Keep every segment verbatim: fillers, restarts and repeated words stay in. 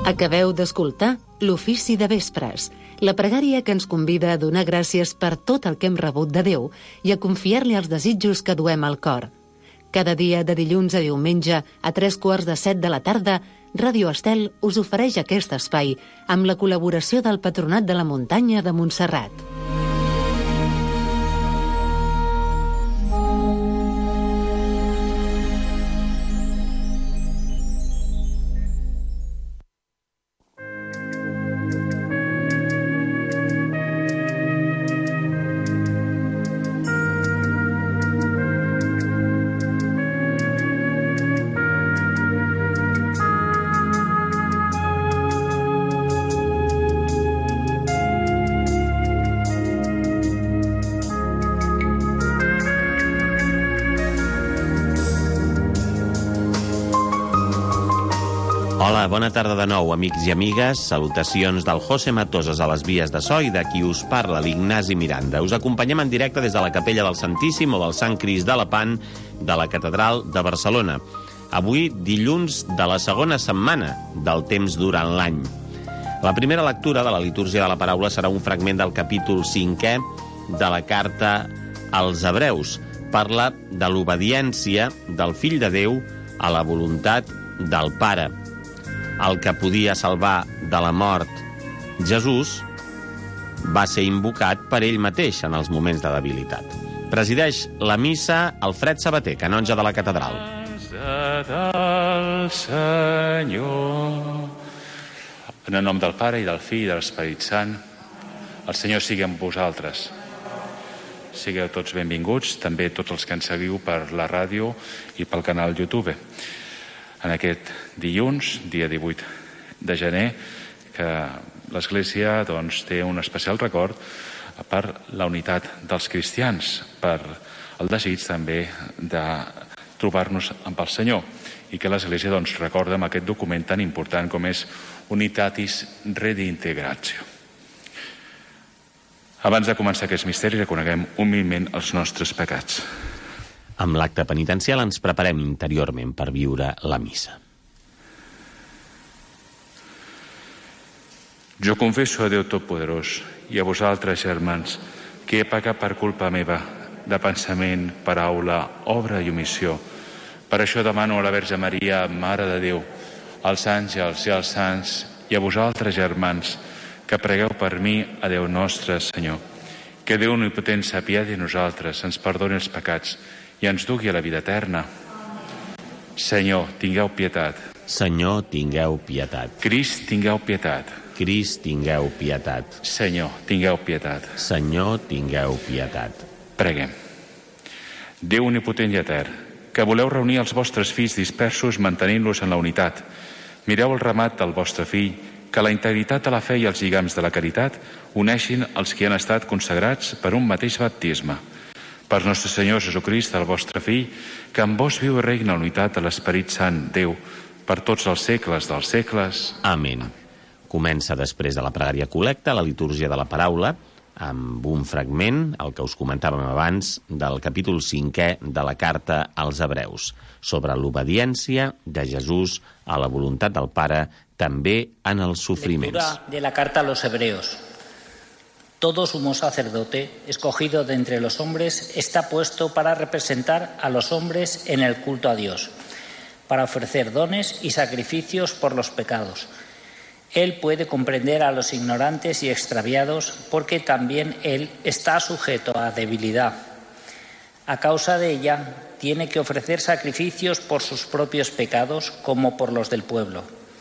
Acabeu d'escoltar l'Ofici de Vespres, la pregària que ens convida a donar gràcies per tot el que hem rebut de Déu i a confiar-li els desitjos que duem al cor. Cada dia de dilluns a diumenge a tres quarts de set de la tarda, Ràdio Estel us ofereix aquest espai amb la col·laboració del Patronat de la Muntanya de Montserrat. Hola, bona tarda de nou, amics i amigues. Salutacions del José Matoses a les vies de so i de qui us parla, l'Ignasi Miranda. Us acompanyem en directe des de la Capella del Santíssim o del Sant Crist de Lepant de la Catedral de Barcelona. Avui, dilluns de la segona setmana del temps durant l'any. La primera lectura de la litúrgia de la paraula serà un fragment del capítol cinquè de la carta als Hebreus. Parla de l'obediència del Fill de Déu a la voluntat del Pare. El que podia salvar de la mort Jesús va ser invocat per ell mateix en els moments de debilitat. Presideix la missa Alfred Sabater, canonge de la catedral. Del Senyor. En el nom del Pare i del Fill i de l'Esperit Sant, el Senyor sigui amb vosaltres. Sigueu tots benvinguts, també tots els que ens seguiu per la ràdio i pel canal YouTube. En aquest dilluns, dia divuit de gener, que l'Església doncs, té un especial record per la unitat dels cristians, per el desig també de trobar-nos amb el Senyor, i que l'Església doncs, recorda amb aquest document tan important com és Unitatis Redintegratio. Abans de començar aquest misteri, reconeguem humilment els nostres pecats. Amb l'acte penitencial ens preparem interiorment per viure la missa. Jo confesso a Déu Totpoderós i a vosaltres, germans, que he pecat per culpa meva, de pensament, paraula, obra i omissió. Per això demano a la Verge Maria, Mare de Déu, als àngels i als sants, i a vosaltres, germans, que pregueu per mi a Déu nostre Senyor. Que Déu Omnipotent s'apiadi de nosaltres, ens perdoni els pecats i ens dugui a la vida eterna. Senyor, tingueu pietat. Senyor, tingueu pietat. Crist, tingueu pietat. Crist, tingueu pietat. Senyor, tingueu pietat. Senyor, tingueu pietat. Preguem. Déu Omnipotent i Etern, que voleu reunir els vostres fills dispersos mantenint-los en la unitat. Mireu el ramat del vostre fill, que la integritat de la fe i els lligams de la caritat uneixin els que han estat consagrats per un mateix baptisme. Per nostre Senyor Jesucrist, el vostre Fill, que amb vos viu i regna la unitat de l'Esperit Sant, Déu, per tots els segles dels segles. Amén. Comença després de la pregària col·lecta la litúrgia de la paraula amb un fragment, el que us comentàvem abans, del capítol cinquè de la carta als Hebreus, sobre l'obediència de Jesús a la voluntat del Pare, també en els sofriments. Lectura de la carta a los Hebreos. Todo sumo sacerdote, escogido de entre los hombres, está puesto para representar a los hombres en el culto a Dios, para ofrecer dones y sacrificios por los pecados. Él puede comprender a los ignorantes y extraviados, porque también él está sujeto a debilidad. A causa de ella, tiene que ofrecer sacrificios por sus propios pecados como por los del pueblo.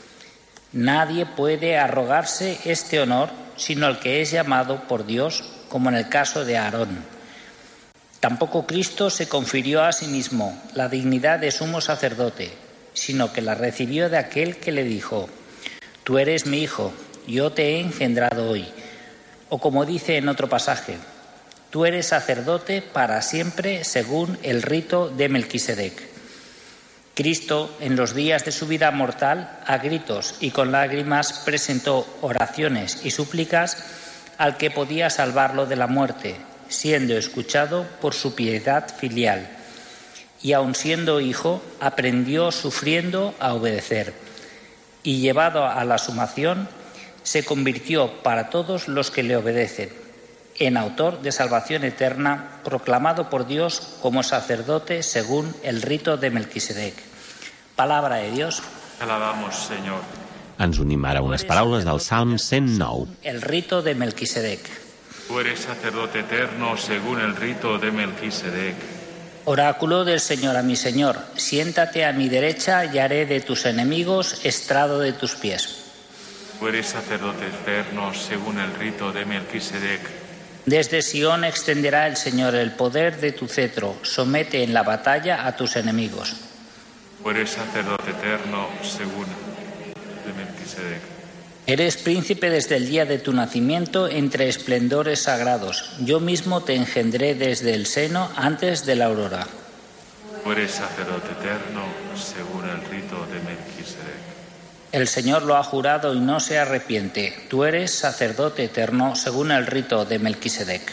Nadie puede arrogarse este honor sino el que es llamado por Dios, como en el caso de Aarón. Tampoco Cristo se confirió a sí mismo la dignidad de sumo sacerdote, sino que la recibió de aquel que le dijo: «Tú eres mi hijo, yo te he engendrado hoy». O como dice en otro pasaje: «Tú eres sacerdote para siempre según el rito de Melquisedec». Cristo, en los días de su vida mortal, a gritos y con lágrimas presentó oraciones y súplicas al que podía salvarlo de la muerte, siendo escuchado por su piedad filial. Y aun siendo hijo, aprendió sufriendo a obedecer. y llevado a la sumación, se convirtió para todos los que le obedecen en autor de salvación eterna, proclamado por Dios como sacerdote según el rito de Melquisedec. Palabra de Dios. Alabamos, Senyor. Ens unim ara a unes paraules del Salm cent nou. El rito de Melquisedec. Tú eres sacerdote eterno según el rito de Melquisedec. Oráculo del Señor a mi Señor, siéntate a mi derecha y haré de tus enemigos estrado de tus pies. Tú eres sacerdote eterno según el rito de Melquisedec. Desde Sión extenderá el Señor el poder de tu cetro, somete en la batalla a tus enemigos. Tú eres sacerdote eterno según de Melquisedec. Eres príncipe desde el día de tu nacimiento entre esplendores sagrados. Yo mismo te engendré desde el seno antes de la aurora. Tú eres sacerdote eterno según el rito de Melquisedec. El Señor lo ha jurado y no se arrepiente. Tú eres sacerdote eterno según el rito de Melquisedec.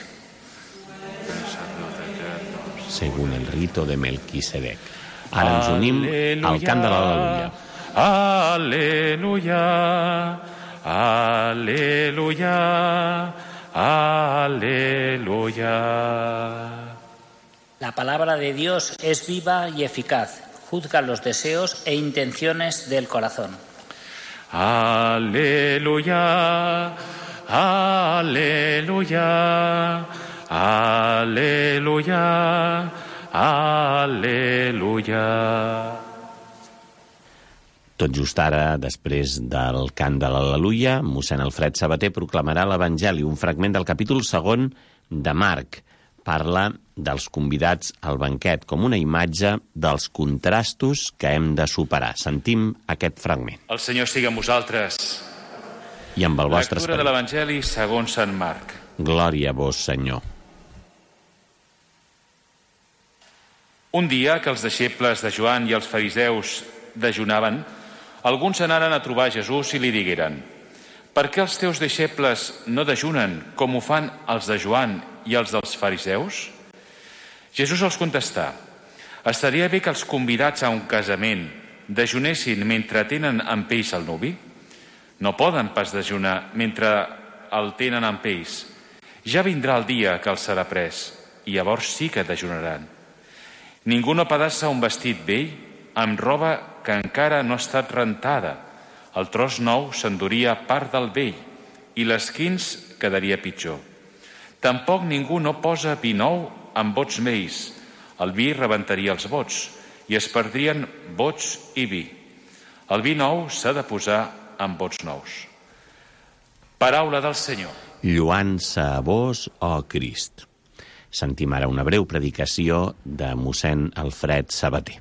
Según el rito de Melquisedec. Ara ens unim al cant de l'Al·leluia. Aleluya, aleluya, aleluya. La palabra de Dios es viva y eficaz. Juzga los deseos e intenciones del corazón. Aleluya, aleluya, aleluya, aleluya. Tot just ara, després del cant de l'Al·leluia, mossèn Alfred Sabater proclamarà l'Evangeli, un fragment del capítol segon de Marc. Parla dels convidats al banquet com una imatge dels contrastos que hem de superar. Sentim aquest fragment. El Senyor sigui amb vosaltres. I amb el vostre Lectura de l'Evangeli segons Sant Marc. Glòria a vos, Senyor. Un dia que els deixebles de Joan i els fariseus dejunaven, alguns anaren a trobar Jesús i li digueren: «Per què els teus deixebles no dejunen com ho fan els de Joan i els dels fariseus?» Jesús els contestà: «Estaria bé que els convidats a un casament dejunessin mentre tenen amb ells el nuvi? No poden pas dejunar mentre el tenen amb ells. Ja vindrà el dia que els serà pres, i llavors sí que dejunaran. Ningú no pedassa un vestit vell amb roba que encara no ha estat rentada. El tros nou s'enduria part del vell i l'esquins quedaria pitjor. Tampoc ningú no posa vi nou amb bots vells. El vi rebentaria els bots i es perdrien bots i vi. El vi nou s'ha de posar amb bots nous». Paraula del Senyor. Lloant-se a vos, ó Crist. Sentim ara una breu predicació de mossèn Alfred Sabater.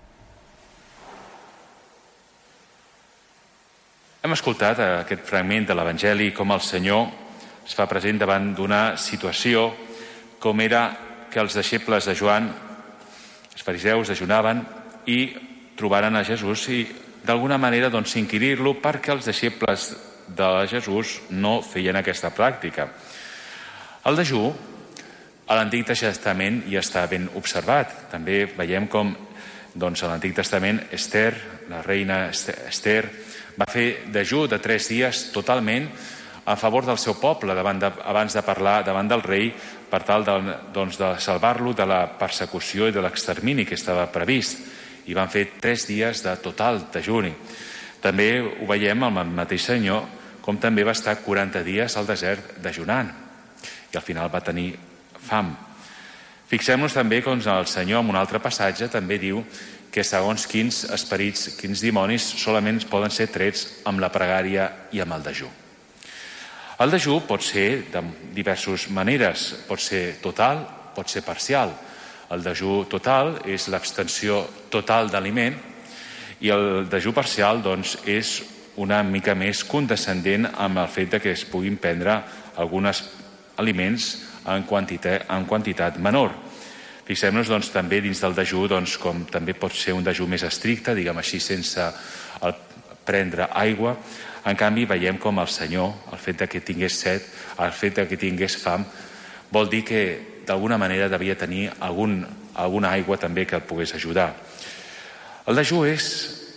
Hem escoltat aquest fragment de l'Evangeli com el Senyor es fa present davant d'una situació com era que els deixebles de Joan, els fariseus, dejunaven i trobaren a Jesús i d'alguna manera doncs, inquirir-lo perquè els deixebles de Jesús no feien aquesta pràctica. El dejú a l'Antic Testament ja està ben observat. També veiem com doncs, a l'Antic Testament Esther, la reina Esther, va fer dejú de tres dies totalment a favor del seu poble davant de, abans de parlar davant del rei per tal de, doncs, de salvar-lo de la persecució i de l'extermini que estava previst. I van fer tres dies de total dejuni. També ho veiem amb el mateix Senyor, com també va estar quaranta dies al desert dejunant. I al final va tenir fam. Fixem-nos també com el Senyor, en un altre passatge, també diu que segons quins esperits, quins dimonis, solament poden ser trets amb la pregària i amb el dejú. El dejú pot ser de diverses maneres. Pot ser total, pot ser parcial. El dejú total és l'abstenció total d'aliment i el dejú parcial doncs, és una mica més condescendent amb el fet que es puguin prendre alguns aliments en quantitat, en quantitat menor. Fixem-nos doncs, també dins del dejú doncs, com també pot ser un dejú més estricte, diguem així, sense el prendre aigua. En canvi, veiem com el Senyor, el fet que tingués set, el fet que tingués fam, vol dir que d'alguna manera devia tenir algun, alguna aigua també que el pogués ajudar. El dejú és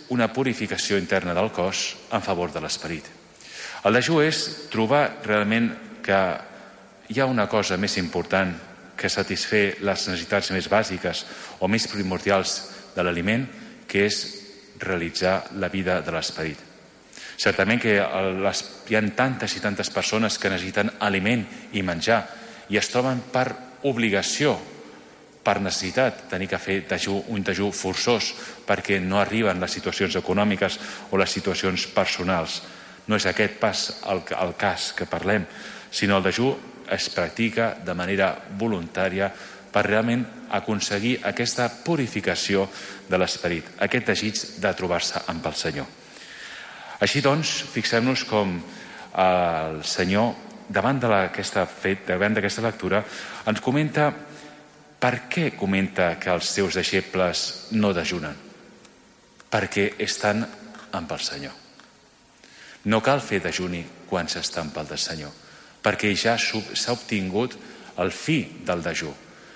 una purificació interna del cos en favor de l'esperit. El dejú és trobar realment que hi ha una cosa més important que satisfer les necessitats més bàsiques o més primordials de l'aliment, que és realitzar la vida de l'esperit. Certament que les, hi ha tantes i tantes persones que necessiten aliment i menjar i es troben per obligació, per necessitat, tenir que fer dejú, un dejú forçós perquè no arriben les situacions econòmiques o les situacions personals. No és aquest pas el, el cas que parlem, sinó el dejú es practica de manera voluntària per realment aconseguir aquesta purificació de l'esperit, aquest desig de trobar-se amb el Senyor. Així doncs, fixem-nos com el Senyor, davant d'aquesta fet, davant d'aquesta lectura, ens comenta per què comenta que els seus deixebles no dejunen. Perquè estan amb el Senyor. No cal fer dejuni quan s'està amb el Senyor, perquè ja s'ha obtingut el fi del dejú.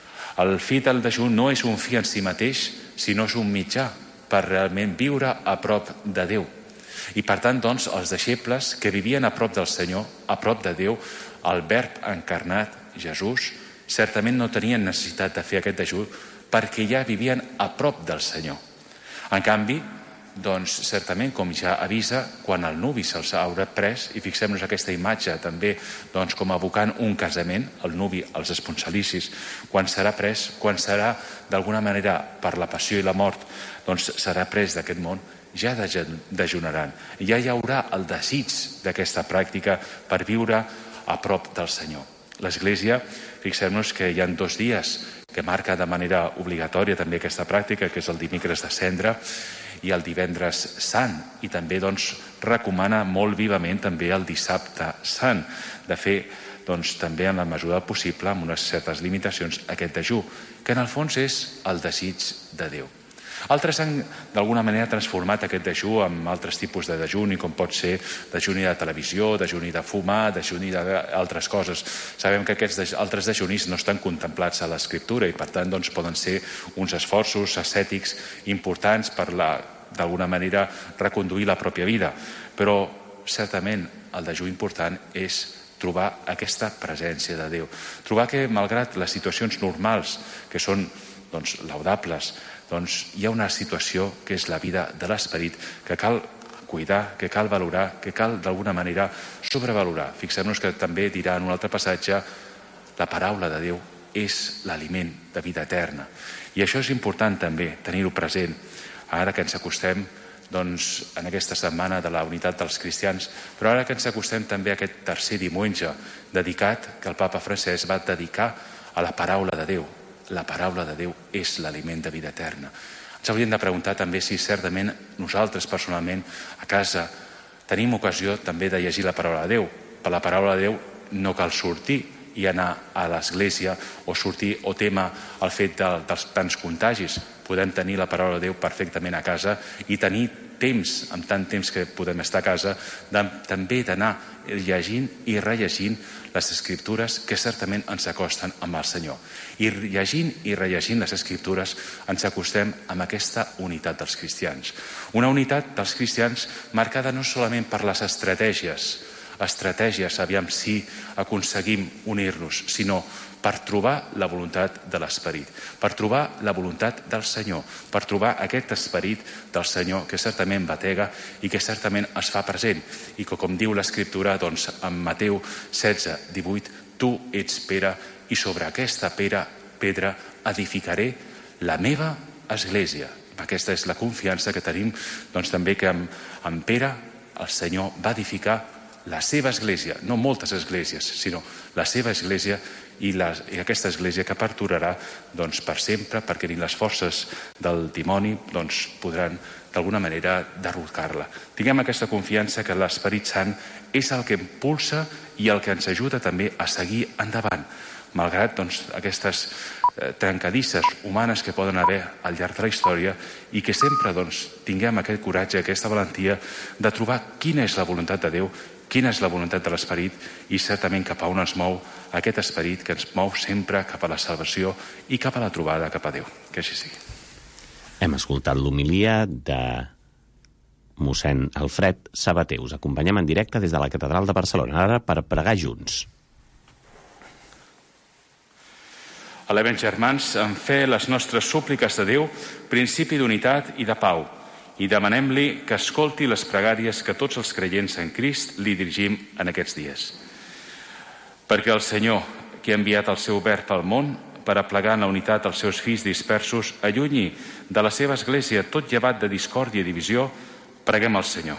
El fi del dejú no és un fi en si mateix, sinó és un mitjà per realment viure a prop de Déu. I per tant, doncs, els deixebles que vivien a prop del Senyor, a prop de Déu, el Verb encarnat, Jesús, certament no tenien necessitat de fer aquest dejú perquè ja vivien a prop del Senyor. En canvi, doncs, certament, com ja avisa, quan el nuvi se'ls haurà pres, i fixem-nos aquesta imatge també doncs, com evocant un casament, el nuvi, els esponsalicis, quan serà pres, quan serà d'alguna manera per la passió i la mort, doncs serà pres d'aquest món, ja dejunaran. Ja hi haurà el desig d'aquesta pràctica per viure a prop del Senyor. L'Església, fixem-nos que hi ha dos dies que marca de manera obligatòria també aquesta pràctica, que és el dimecres de Cendra i el divendres sant, i també doncs, recomana molt vivament també el dissabte sant, de fer doncs, també en la mesura possible, amb unes certes limitacions, aquest dejú, que en el fons és el desig de Déu. Altres han d'alguna manera transformat aquest dejú en altres tipus de dejuni, com pot ser dejuni de televisió, dejuni de fumar, dejuni d'altres coses. Sabem que aquests altres dejunis no estan contemplats a l'Escriptura i per tant doncs, poden ser uns esforços ascètics importants per d'alguna manera reconduir la pròpia vida. Però certament el dejú important és trobar aquesta presència de Déu. Trobar que malgrat les situacions normals, que són doncs, laudables, doncs hi ha una situació que és la vida de l'esperit que cal cuidar, que cal valorar, que cal d'alguna manera sobrevalorar. Fixem-nos que també dirà en un altre passatge la paraula de Déu és l'aliment de vida eterna. I això és important també, tenir-ho present. Ara que ens acostem doncs, en aquesta setmana de la unitat dels cristians, però ara que ens acostem també a aquest tercer diumenge dedicat, que el papa Francesc va dedicar a la paraula de Déu. La paraula de Déu és l'aliment de vida eterna. Ens hauríem de preguntar també si certament nosaltres personalment a casa tenim ocasió també de llegir la paraula de Déu. Per la paraula de Déu no cal sortir i anar a l'església o sortir o tema el fet de, dels tants contagis. Podem tenir la paraula de Déu perfectament a casa i tenir temps, amb tant temps que podem estar a casa, de, també d'anar llegint i rellegint les Escriptures que certament ens acosten amb el Senyor. I llegint i rellegint les Escriptures ens acostem amb aquesta unitat dels cristians. Una unitat dels cristians marcada no solament per les estratègies, estratègies, aviam si aconseguim unir-nos, sinó per trobar la voluntat de l'Esperit, per trobar la voluntat del Senyor, per trobar aquest Esperit del Senyor que certament batega i que certament es fa present. I que, com diu l'Escriptura, doncs, en Mateu setze, divuit, tu ets Pere i sobre aquesta pera, pedra edificaré la meva església. Aquesta és la confiança que tenim doncs, també que amb, amb Pere el Senyor va edificar la seva església, no moltes esglésies, sinó la seva església i, la, i aquesta església que perdurarà doncs, per sempre, perquè ni les forces del dimoni doncs, podran d'alguna manera derrocar-la. Tinguem aquesta confiança que l'Esperit Sant és el que impulsa i el que ens ajuda també a seguir endavant, malgrat doncs, aquestes eh, trencadisses humanes que poden haver al llarg de la història i que sempre doncs, tinguem aquest coratge, aquesta valentia de trobar quina és la voluntat de Déu, quina és la voluntat de l'Esperit i certament cap a on ens mou aquest Esperit que ens mou sempre cap a la salvació i cap a la trobada cap a Déu. Que així sigui. Hem escoltat l'homilia de mossèn Alfred Sabater. Us acompanyem en directe des de la Catedral de Barcelona, ara per pregar junts. Elevem, germans, en fe les nostres súpliques a Déu, principi d'unitat i de pau, i demanem-li que escolti les pregàries que tots els creients en Crist li dirigim en aquests dies. Perquè el Senyor, que ha enviat el seu Verb pel món per aplegar en la unitat els seus fills dispersos, allunyi de la seva església tot llevat de discòrdia i divisió, preguem al Senyor.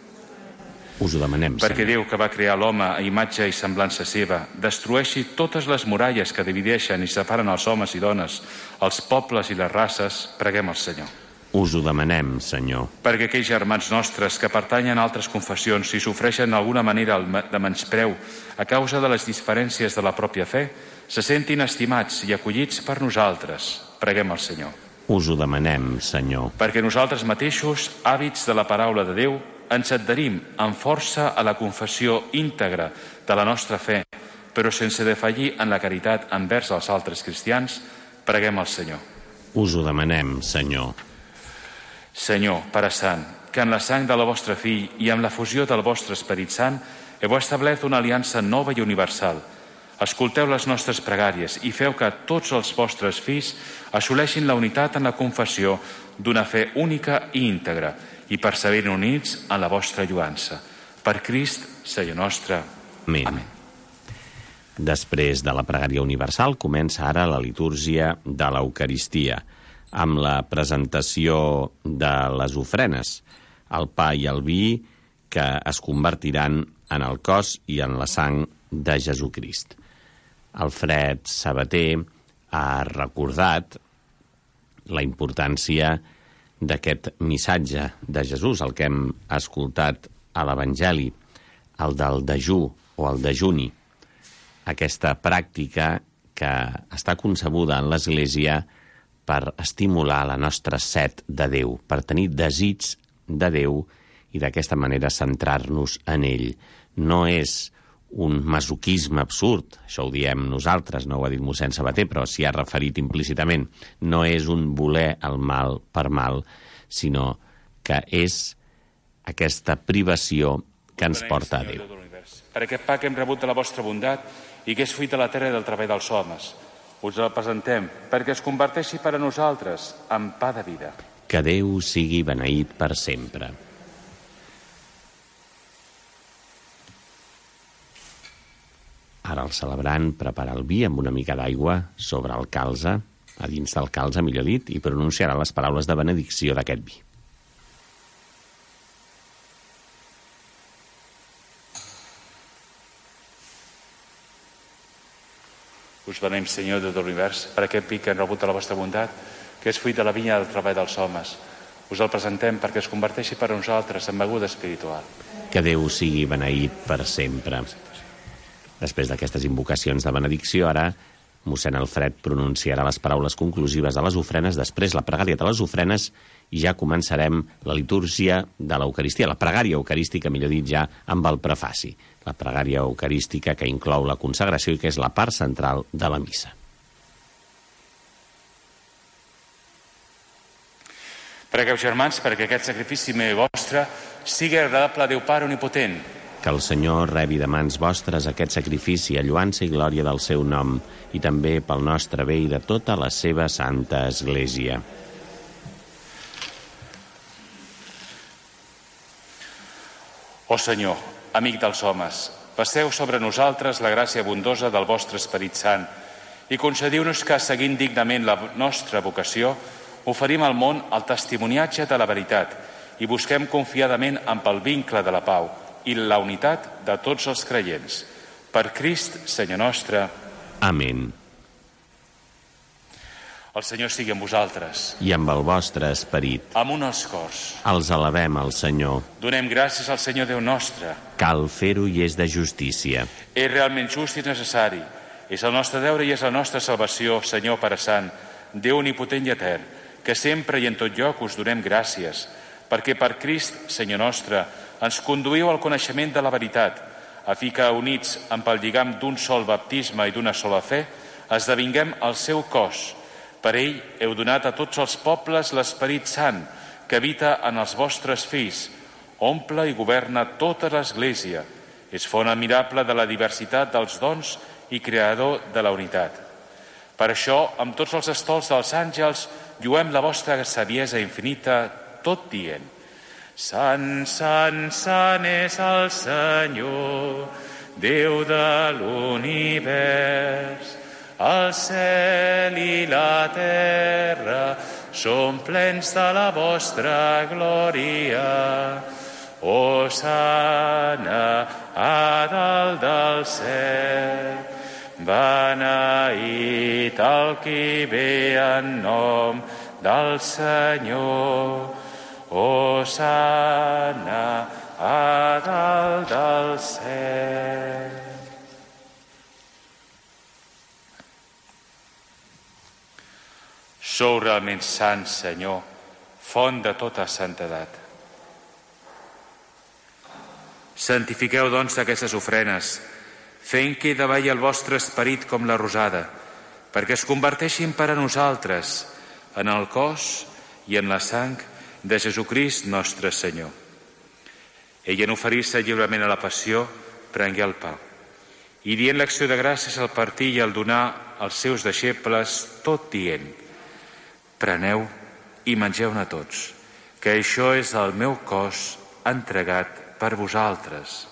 Us ho demanem, Perquè Senyor. Déu, que va crear l'home a imatge i semblança seva, destrueixi totes les muralles que divideixen i separen els homes i dones, els pobles i les races, preguem al Senyor. Us ho demanem, Senyor. Perquè aquells germans nostres que pertanyen a altres confessions i sofreixen d'alguna manera de menyspreu a causa de les diferències de la pròpia fe, se sentin estimats i acollits per nosaltres, preguem al Senyor. Us ho demanem, Senyor. Perquè nosaltres mateixos, hàbits de la paraula de Déu, ens adherim amb força a la confessió íntegra de la nostra fe, però sense defallir en la caritat envers els altres cristians, preguem al Senyor. Us ho demanem, Senyor. Senyor, Pare Sant, que en la sang del vostre Fill i amb la fusió del vostre Esperit Sant heu establert una aliança nova i universal. Escolteu les nostres pregàries i feu que tots els vostres fills assoleixin la unitat en la confessió d'una fe única i íntegra i perseverin units en la vostra lluança. Per Crist, Senyor nostre. Amén. Amén. Després de la pregària universal comença ara la litúrgia de l'Eucaristia, amb la presentació de les ofrenes, el pa i el vi que es convertiran en el cos i en la sang de Jesucrist. Alfred Sabater ha recordat la importància d'aquest missatge de Jesús, el que hem escoltat a l'Evangeli, el del dejú o el dejuni. Aquesta pràctica que està concebuda en l'Església per estimular la nostra set de Déu, per tenir desig de Déu i d'aquesta manera centrar-nos en ell. No és un masoquisme absurd, això ho diem nosaltres, no ho ha dit mossèn Sabater, però s'hi ha referit implícitament. No és un voler el mal per mal, sinó que és aquesta privació que ens porta a Déu. Per aquest pa que hem rebut de la vostra bondat i que és fruit de la terra i del treball dels homes, us el presentem perquè es converteixi per a nosaltres en pa de vida. Que Déu sigui beneït per sempre. Ara el celebrant prepara el vi amb una mica d'aigua sobre el calze, a dins del calze, millor dit, i pronunciarà les paraules de benedicció d'aquest vi. Us beneïm, Senyor de tot l'univers, per aquest vi que hem rebut de la vostra bondat, que és fruit de la vinya del treball dels homes. Us el presentem perquè es converteixi per a nosaltres en beguda espiritual. Que Déu sigui beneït per sempre. Després d'aquestes invocacions de benedicció, ara mossèn Alfred pronunciarà les paraules conclusives de les ofrenes, després la pregària de les ofrenes, i ja començarem la litúrgia de l'Eucaristia, la pregària eucarística, millor dit, ja amb el prefaci. La pregària eucarística que inclou la consagració i que és la part central de la missa. Pregueu, germans, perquè aquest sacrifici meu vostre sigui agradable a Déu Pare Omnipotent. Que el Senyor rebi de mans vostres aquest sacrifici a lluança i glòria del seu nom i també pel nostre bé i de tota la seva santa Església. Ó Senyor, amic dels homes, passeu sobre nosaltres la gràcia abundosa del vostre Esperit Sant i concediu-nos que, seguint dignament la nostra vocació, oferim al món el testimoniatge de la veritat i busquem confiadament amb el vincle de la pau i la unitat de tots els creients. Per Crist, Senyor nostre. Amén. El Senyor sigui amb vosaltres. I amb el vostre esperit. Amunt els cors. Els alabem al Senyor. Donem gràcies al Senyor Déu nostre. Cal fer-ho i és de justícia. És realment just i necessari. És el nostre deure i és la nostra salvació, Senyor Pare Sant, Déu omnipotent i etern, que sempre i en tot lloc us donem gràcies, perquè per Crist, Senyor nostre, ens conduïu al coneixement de la veritat, a fi que, units amb el lligam d'un sol baptisme i d'una sola fe, esdevinguem el seu cos. Per ell heu donat a tots els pobles l'Esperit Sant, que habita en els vostres fills. omple i governa tota l'Església. És font admirable de la diversitat dels dons i creador de la unitat. Per això, amb tots els estols dels àngels, lluem la vostra saviesa infinita, tot dient: Sant, sant, sant és el Senyor, Déu de l'univers. El cel i la terra són plens de la vostra glòria. Hosana a dalt del cel, beneït el qui ve en nom del Senyor. Hosana a dalt del cel. Sou realment sant, Senyor, font de tota santedat. Santifiqueu, doncs, aquestes ofrenes, fent que hi davalli el vostre esperit com la rosada, perquè es converteixin per a nosaltres en el cos i en la sang de Jesucrist nostre Senyor. Ell, en oferir-se lliurement a la passió, prengué el pa, i dient l'acció de gràcies al partir i al donar als seus deixebles, tot dient: preneu i mengeu-ne tots, que això és el meu cos entregat per vosaltres.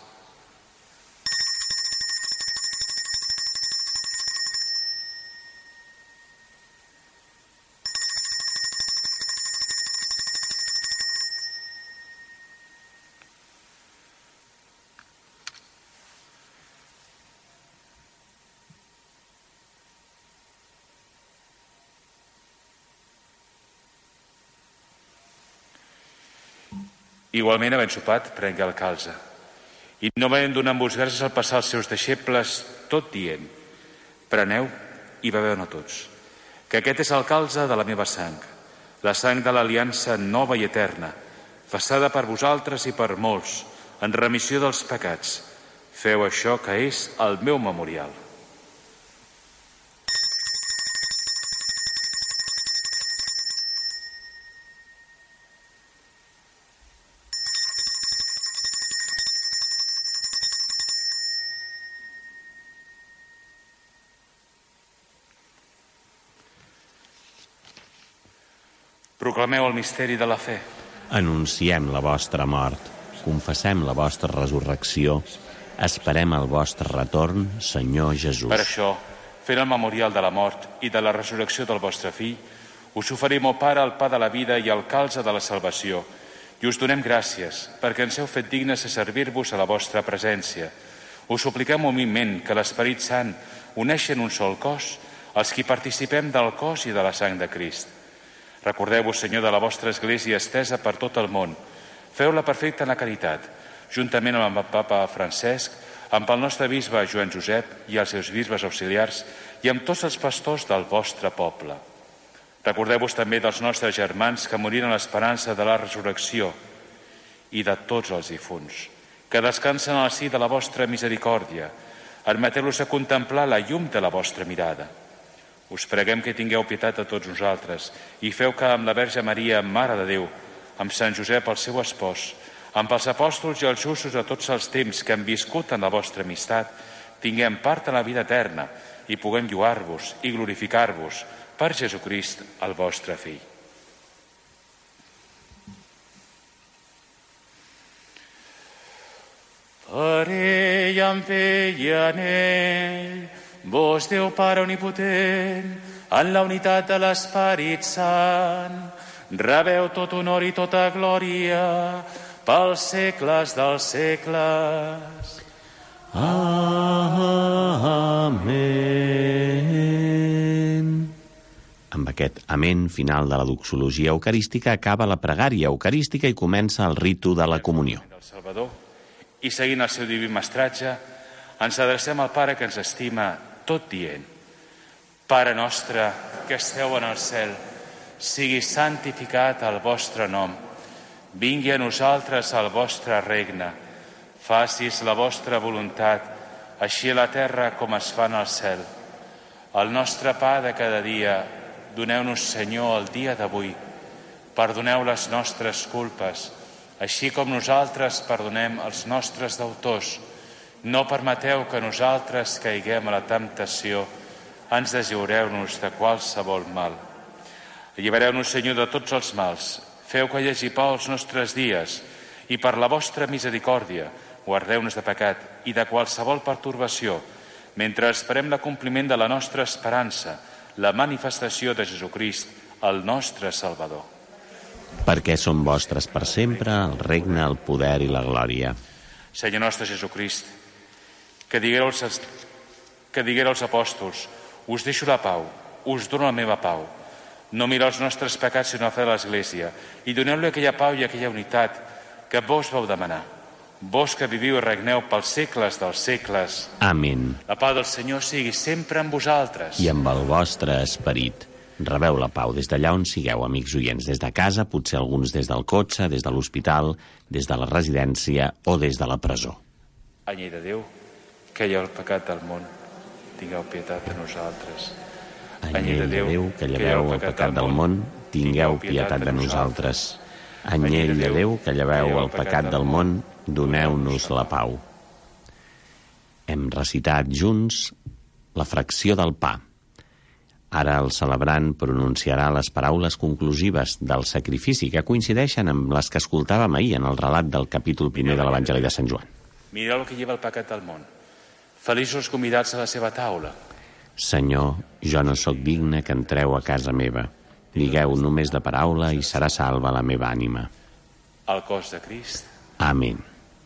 Igualment, havent sopat, prengué el calze. I novament donant-vos gràcies al passar als seus deixebles, tot dient: preneu i beveu-ne tots, que aquest és el calze de la meva sang, la sang de l'aliança nova i eterna, vessada per vosaltres i per molts, en remissió dels pecats. Feu això, que és el meu memorial. Proclameu el misteri de la fe. Anunciem la vostra mort, confessem la vostra resurrecció, esperem el vostre retorn, Senyor Jesús. Per això, fent el memorial de la mort i de la resurrecció del vostre fill, us oferim, o Pare, el pa de la vida i el calze de la salvació, i us donem gràcies perquè ens heu fet dignes de servir-vos a la vostra presència. Us supliquem humilment que l'Esperit Sant uneixi en un sol cos els qui participem del cos i de la sang de Crist. Recordeu-vos, Senyor, de la vostra Església estesa per tot el món. Feu-la perfecta en la caritat, juntament amb el Papa Francesc, amb el nostre bisbe Joan Josep i els seus bisbes auxiliars i amb tots els pastors del vostre poble. Recordeu-vos també dels nostres germans que moriren a l'esperança de la resurrecció i de tots els difunts, que descansen al si de la vostra misericòrdia. Admeteu-los a contemplar la llum de la vostra mirada. Us preguem que tingueu pietat de tots nosaltres i feu que amb la Verge Maria, Mare de Déu, amb Sant Josep, el seu espòs, amb els apòstols i els justos de tots els temps que han viscut en la vostra amistat, tinguem part en la vida eterna i puguem lloar-vos i glorificar-vos per Jesucrist, el vostre Fill. Per ell, amb ell i en ell, vos, Déu Pare Omnipotent, en la unitat de l'Esperit Sant, rebeu tot honor i tota glòria pels segles dels segles. Amén. Amb aquest amén final de la doxologia eucarística acaba la pregària eucarística i comença el ritu de la comunió. Salvador, i seguint el seu diví mestratge, ens adrecem al Pare que ens estima, tot dient: Pare nostre que esteu en el cel, sigui santificat el vostre nom, vingui a nosaltres el vostre regne, facis la vostra voluntat, així a la terra com es fa en el cel. El nostre pa de cada dia, doneu-nos, Senyor, el dia d'avui. Perdoneu les nostres culpes, així com nosaltres perdonem els nostres deutors. No permeteu que nosaltres caiguem a la temptació, ens deslliureu-nos de qualsevol mal. Allibereu-nos, Senyor, de tots els mals, feu que hi hagi pau als nostres dies, i per la vostra misericòrdia guardeu-nos de pecat i de qualsevol pertorbació, mentre esperem l'acompliment de la nostra esperança, la manifestació de Jesucrist, el nostre Salvador. Perquè són vostres per sempre el regne, el poder i la glòria. Senyor nostre Jesucrist, que diguéreu als, que diguéreu als apòstols, us deixo la pau, us dono la meva pau. No mireu els nostres pecats, sinó la fe de l'Església, i doneu-li aquella pau i aquella unitat que vos vau demanar. Vos que viviu i regneu pels segles dels segles. Amén. La pau del Senyor sigui sempre amb vosaltres. I amb el vostre esperit. Rebeu la pau des d'allà on sigueu, amics oients, des de casa, potser alguns des del cotxe, des de l'hospital, des de la residència o des de la presó. Anyell de Déu, que hi ha el pecat del món, tingueu pietat de nosaltres. Anyell de Déu, que lleveu el pecat del món, tingueu pietat de nosaltres. Anyell de Déu, que lleveu el pecat del món, doneu-nos la pau. Hem recitat junts la fracció del pa. Ara el celebrant pronunciarà les paraules conclusives del sacrifici que coincideixen amb les que escoltàvem ahir en el relat del capítol primer de l'Evangeli de Sant Joan. Mireu el que lleva el pecat del món. Feliços convidats a la seva taula. Senyor, jo no sóc digne que entreu a casa meva. Digueu només la paraula i serà salva la meva ànima. El cos de Crist. Amén.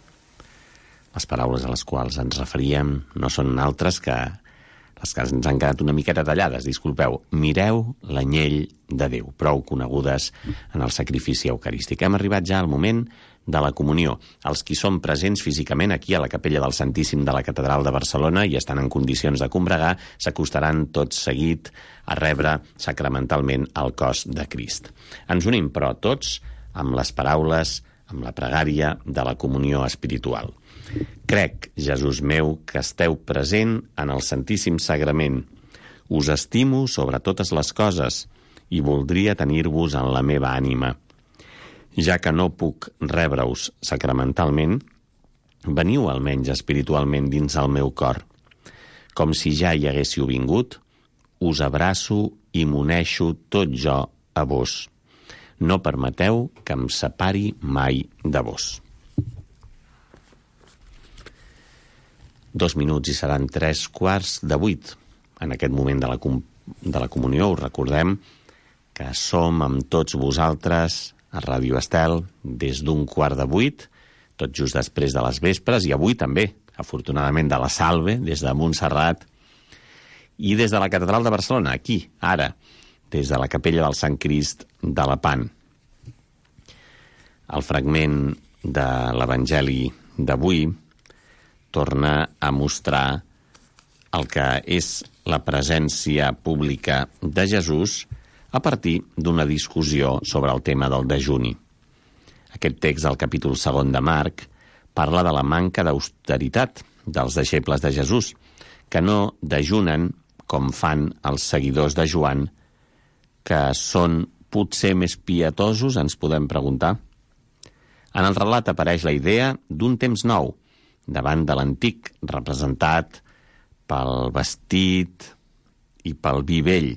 Les paraules a les quals ens referíem no són altres que les que ens han quedat una miqueta tallades, disculpeu. Mireu l'anyell de Déu, prou conegudes en el sacrifici eucarístic. Hem arribat ja al moment de la comunió. Els qui són presents físicament aquí a la capella del Santíssim de la Catedral de Barcelona i estan en condicions de combregar, s'acostaran tot seguit a rebre sacramentalment el cos de Crist. Ens unim, però, tots amb les paraules, amb la pregària de la comunió espiritual. Crec, Jesús meu, que esteu present en el Santíssim Sagrament. Us estimo sobre totes les coses i voldria tenir-vos en la meva ànima. Ja que no puc rebre-us sacramentalment, veniu almenys espiritualment dins el meu cor. Com si ja hi haguéssiu vingut, us abraço i m'uneixo tot jo a vos. No permeteu que em separi mai de vos. Dos minuts i seran tres quarts de vuit. En aquest moment de la, com de la comunió us recordem que som amb tots vosaltres a Ràdio Estel des d'un quart de vuit, tot just després de les vespres, i avui també, afortunadament, de la Salve, des de Montserrat, i des de la Catedral de Barcelona, aquí, ara, des de la capella del Sant Crist de la Pan. El fragment de l'Evangeli d'avui torna a mostrar el que és la presència pública de Jesús a partir d'una discussió sobre el tema del dejuni. Aquest text del capítol segon de Marc parla de la manca d'austeritat dels deixebles de Jesús, que no dejunen com fan els seguidors de Joan, que són potser més pietosos, ens podem preguntar. En el relat apareix la idea d'un temps nou, davant de l'antic, representat pel vestit i pel vi vell.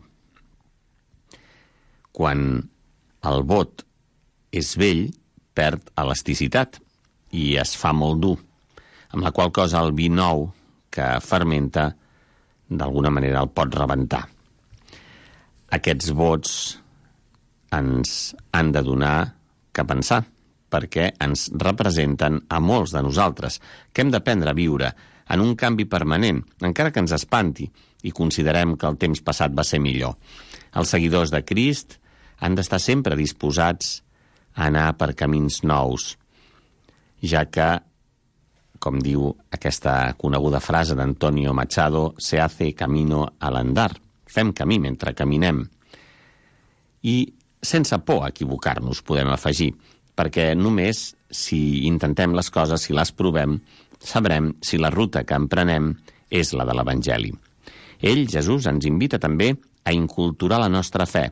Quan el bot és vell, perd elasticitat i es fa molt dur, amb la qual cosa el vi nou que fermenta d'alguna manera el pot rebentar. Aquests bots ens han de donar que pensar, perquè ens representen a molts de nosaltres, que hem d'aprendre a viure en un canvi permanent, encara que ens espanti, i considerem que el temps passat va ser millor. Els seguidors de Crist han d'estar sempre disposats a anar per camins nous, ja que, com diu aquesta coneguda frase d'Antonio Machado, se hace camino al andar. Fem camí mentre caminem. I sense por a equivocar-nos, podem afegir, perquè només si intentem les coses, si les provem, sabrem si la ruta que emprenem és la de l'Evangeli. Ell, Jesús, ens invita també a inculturar la nostra fe,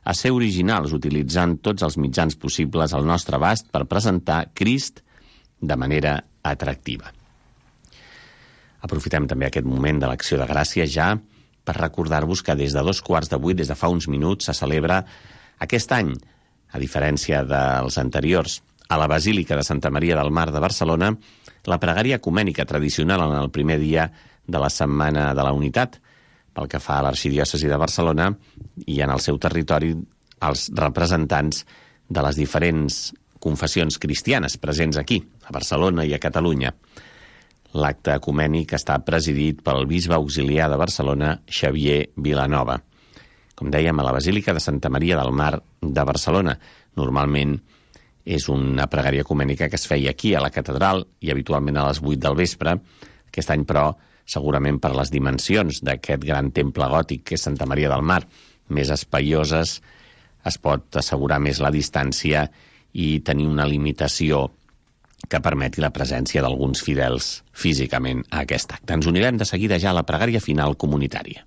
a ser originals, utilitzant tots els mitjans possibles al nostre abast per presentar Crist de manera atractiva. Aprofitem també aquest moment de l'Acció de Gràcia ja per recordar-vos que des de dos quarts de vuit, des de fa uns minuts, se celebra aquest any, a diferència dels anteriors, a la Basílica de Santa Maria del Mar de Barcelona, la pregària ecumènica tradicional en el primer dia de la Setmana de la Unitat, pel que fa a l'arxidiòcesi de Barcelona i en el seu territori els representants de les diferents confessions cristianes presents aquí, a Barcelona i a Catalunya. L'acte ecumènic està presidit pel bisbe auxiliar de Barcelona, Xavier Vilanova. Com dèiem, a la Basílica de Santa Maria del Mar de Barcelona. Normalment és una pregària ecumènica que es feia aquí, a la catedral, i habitualment a les vuit del vespre. Aquest any, però, segurament per les dimensions d'aquest gran temple gòtic que és Santa Maria del Mar, més espaioses, es pot assegurar més la distància i tenir una limitació que permeti la presència d'alguns fidels físicament a aquest acte. Ens unirem de seguida ja a la pregària final comunitària.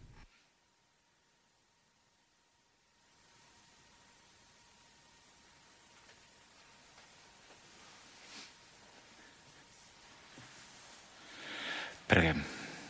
Preguem.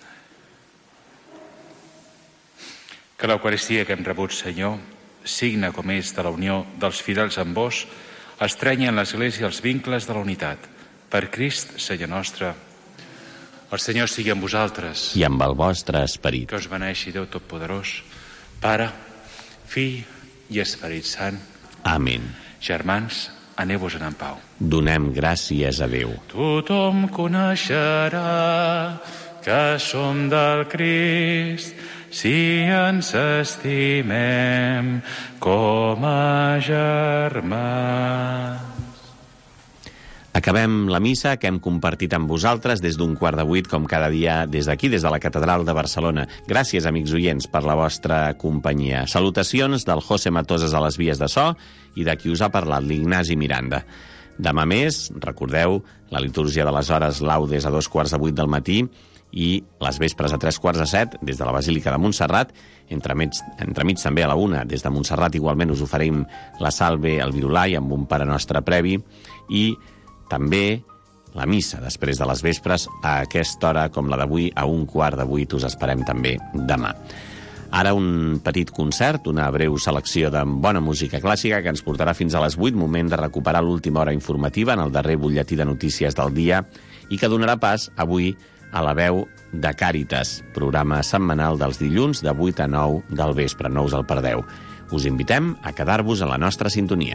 Que l'Eucaristia que hem rebut, Senyor, signe com és de la unió dels fidels amb vos, estrenya en l'Església els vincles de la unitat. Per Crist, Senyor nostre, el Senyor sigui amb vosaltres. I amb el vostre esperit. Que us beneixi Déu Totpoderós, Pare, Fill i Esperit Sant. Amén. Germans, aneu-vos en pau. Donem gràcies a Déu. Tothom coneixerà que som del Crist si ens estimem com a germans. Acabem la missa que hem compartit amb vosaltres des d'un quart de vuit, com cada dia, des d'aquí, des de la Catedral de Barcelona. Gràcies, amics oients, per la vostra companyia. Salutacions del José Matoses a les vies de so i de qui us ha parlat, l'Ignasi Miranda. Demà més, recordeu, la litúrgia de les hores laudes a dos quarts de vuit del matí i les vespres a tres quarts de set des de la Basílica de Montserrat. Entremig, entremig també a la una, des de Montserrat igualment us oferim la Salve al Virulai amb un Pare Nostre previ i també la missa després de les vespres a aquesta hora com la d'avui a un quart de vuit. Us esperem també demà. Ara un petit concert, una breu selecció de bona música clàssica que ens portarà fins a les vuit, moment de recuperar l'última hora informativa en el darrer butlletí de notícies del dia i que donarà pas avui a la veu de Càritas, programa setmanal dels dilluns de vuit a nou del vespre, no us el perdeu. Us invitem a quedar-vos a la nostra sintonia.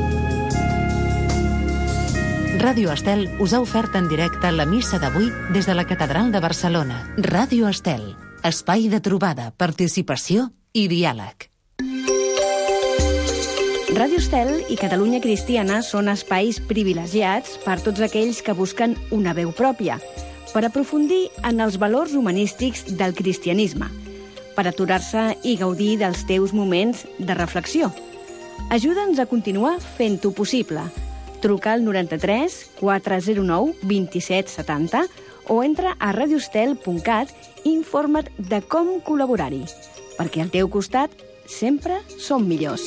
Ràdio Estel us ha ofert en directe la missa d'avui des de la Catedral de Barcelona. Ràdio Estel, espai de trobada, participació i diàleg. Ràdio Estel i Catalunya Cristiana són espais privilegiats per tots aquells que busquen una veu pròpia, per aprofundir en els valors humanístics del cristianisme, per aturar-se i gaudir dels teus moments de reflexió. Ajuda'ns a continuar fent-ho possible. Truca al noranta-tres quatre zero nou dos set setanta o entra a radiostel punt cat i informa't de com col·laborar-hi, perquè al teu costat sempre som millors.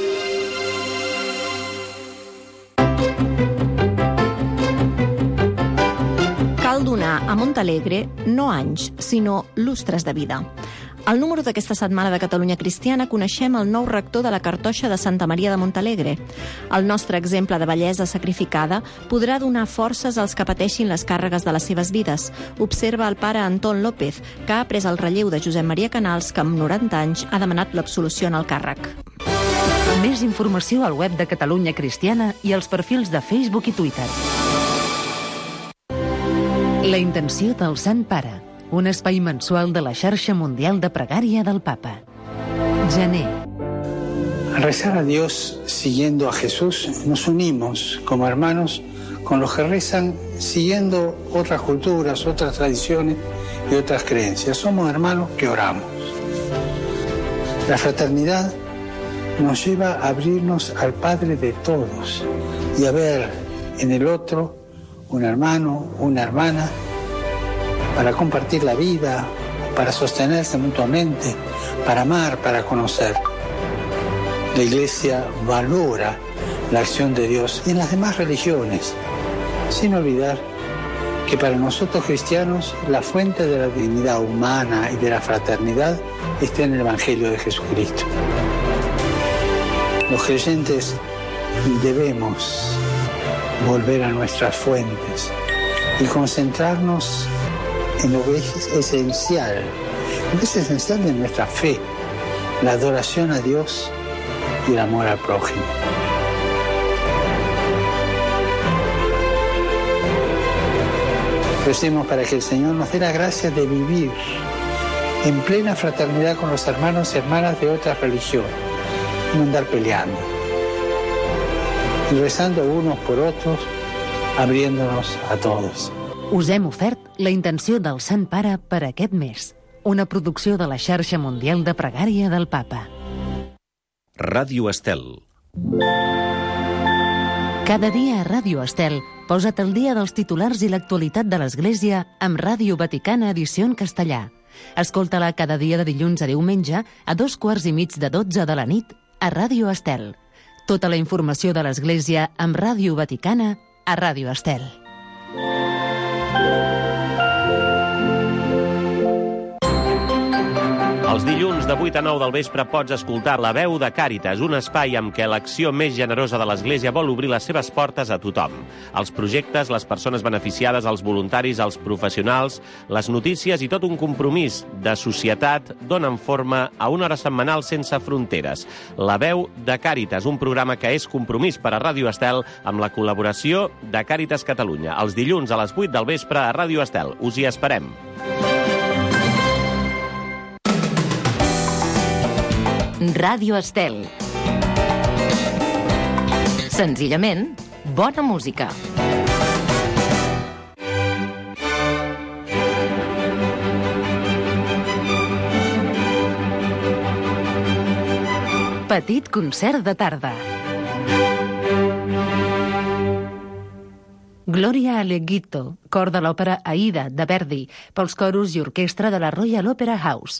Cal donar a Montalegre no anys, sinó lustres de vida. Al número d'aquesta setmana de Catalunya Cristiana coneixem el nou rector de la Cartoixa de Santa Maria de Montalegre. El nostre exemple de bellesa sacrificada podrà donar forces als que pateixin les càrregues de les seves vides. Observa el pare Anton López, que ha pres el relleu de Josep Maria Canals, que amb noranta anys ha demanat l'absolució en el càrrec. Més informació al web de Catalunya Cristiana i als perfils de Facebook i Twitter. La intenció del Sant Pare, un espai mensual de la xarxa mundial de pregària del Papa. Gener. Al rezar a Dios siguiendo a Jesús, nos unimos como hermanos con los que rezan siguiendo otras culturas, otras tradiciones y otras creencias. Somos hermanos que oramos. La fraternidad nos lleva a abrirnos al Padre de todos y a ver en el otro un hermano, una hermana, para compartir la vida, para sostenerse mutuamente, para amar, para conocer. La Iglesia valora la acción de Dios en las demás religiones, sin olvidar que para nosotros cristianos la fuente de la dignidad humana y de la fraternidad está en el Evangelio de Jesucristo. Los creyentes debemos volver a nuestras fuentes y concentrarnos en lo que es esencial, lo que es esencial de nuestra fe, la adoración a Dios y el amor al prójimo. Recemos para que el Señor nos dé la gracia de vivir en plena fraternidad con los hermanos y hermanas de otras religiones, y no andar peleando, y rezando unos por otros, abriéndonos a todos. Us hem ofert la intenció del Sant Pare per aquest mes, una producció de la Xarxa Mundial de Pregària del Papa. Ràdio Estel. Cada dia a Ràdio Estel posa't al dia dels titulars i l'actualitat de l'Església amb Ràdio Vaticana edició en castellà. Escolta-la cada dia de dilluns a diumenge a dos quarts i mig de dotze de la nit a Ràdio Estel. Tota la informació de l'Església amb Ràdio Vaticana a Ràdio Estel. Els dilluns de vuit a nou del vespre pots escoltar La Veu de Càritas, un espai amb què l'acció més generosa de l'Església vol obrir les seves portes a tothom. Els projectes, les persones beneficiades, els voluntaris, els professionals, les notícies i tot un compromís de societat donen forma a una hora setmanal sense fronteres. La Veu de Càritas, un programa que és compromís per a Ràdio Estel amb la col·laboració de Càritas Catalunya. Els dilluns a les vuit del vespre a Ràdio Estel. Us hi esperem. Ràdio Estel. Senzillament, bona música. Petit concert de tarda. Gloria Alleghetto, cor de l'òpera Aida, de Verdi, pels coros i orquestra de la Royal Opera House.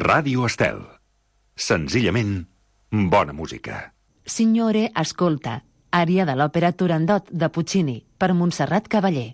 Ràdio Estel. Senzillament, bona música. Signore, ascolta, ària de l'òpera Turandot de Puccini, per Montserrat Cavaller.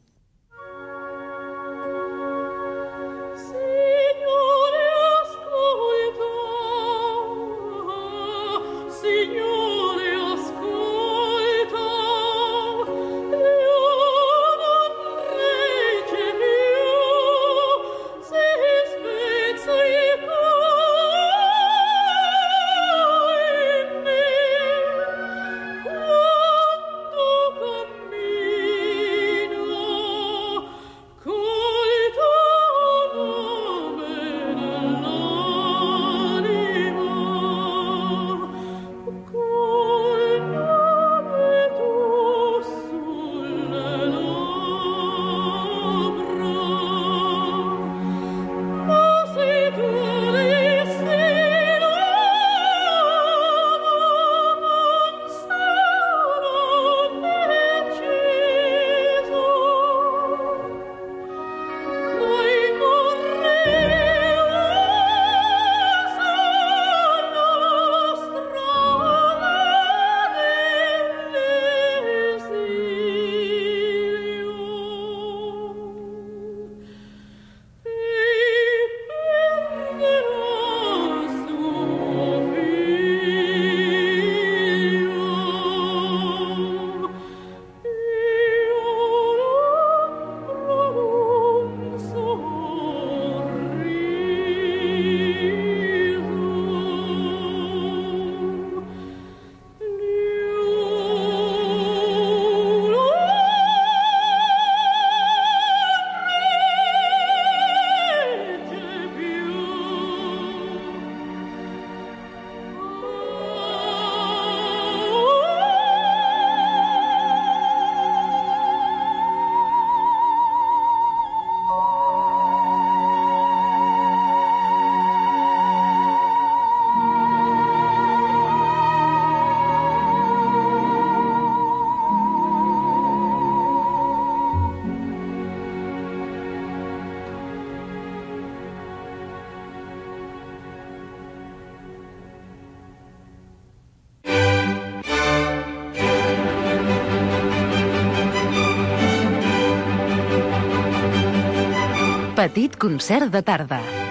Petit concert de tarda.